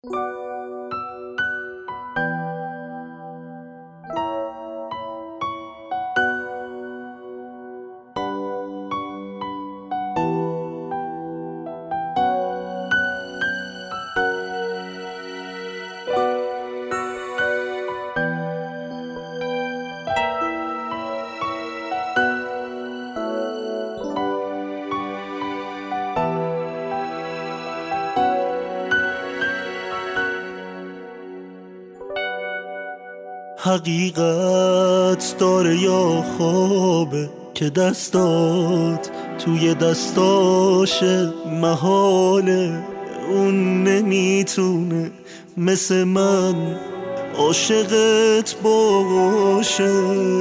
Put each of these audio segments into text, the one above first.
حقیقت داره یا خوابه که دستات توی دستاشه، محاله اون نمیتونه مثل من عاشقت باشه.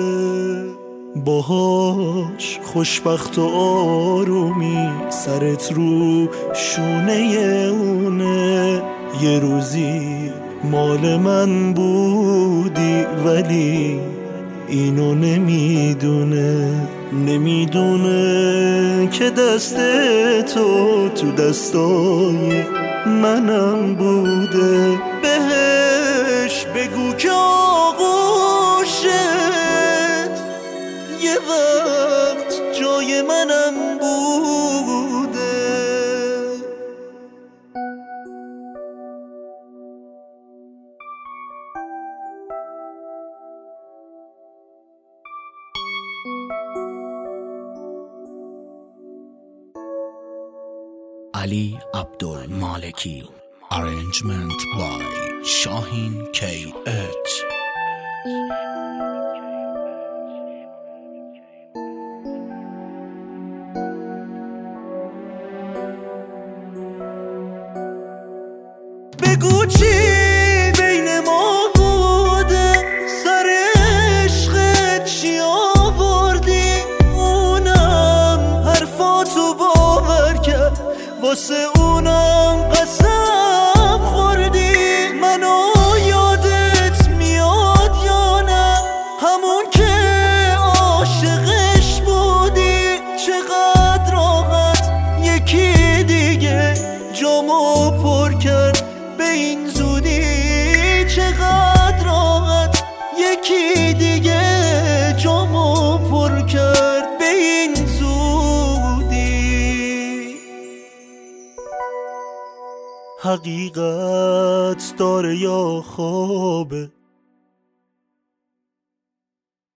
باهاش خوشبخت و آرومی سرت رو شونه اونه. یه روزی مال من بودی ولی اینو نمیدونه که دست تو دستای منم بوده. بهش بگو که آغوشت یه وقت جای منم بوده. Ali Abdulmaleki. Arrangement by Shahin KH. بگو چی بین ما بوده، سر عشقت چی آوردی؟ اونم حرفاتو باور کرد، واسه اونم قسم خوردی. منو یادت میاد یا نه؟ همون که عاشقش بودی. چقدر راحت یکی دیگه جامو پر کرد به این زودی. چقدر راحت یکی دیگه جامو پر کرد به این زودی. حقیقت داره یا خوابه